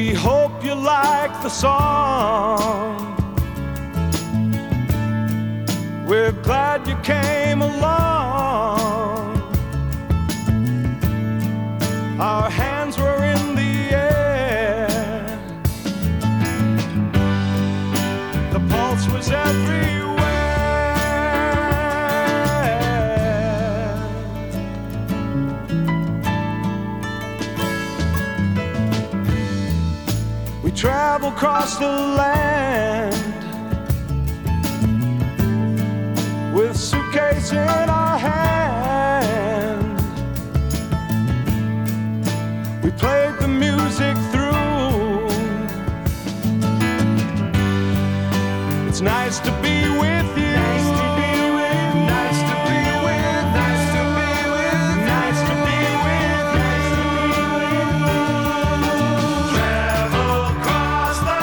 We hope you like the song. We're glad you came along. Our hands were in the air. The pulse was everywhere. We travel across the land with suitcase in our hand. We played the music through. It's nice to be with you. Nice to be with. Nice to be with. Nice to be with. Nice to be with. Nice to be with. Travel across the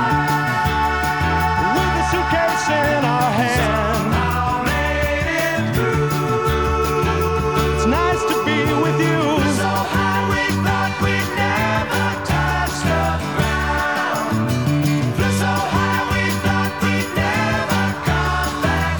land with a suitcase in our hand. Somehow made it through. It's nice to be with you. So high we thought we'd never touch the ground. Flew so high we thought we'd never come back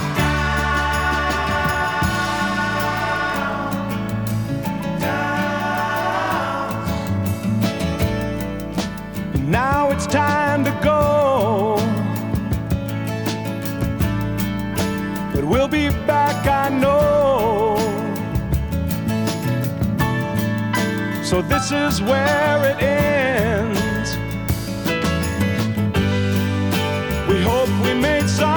down. And now it's time to go, but we'll be back, I know. So this is where it ends. We hope we made some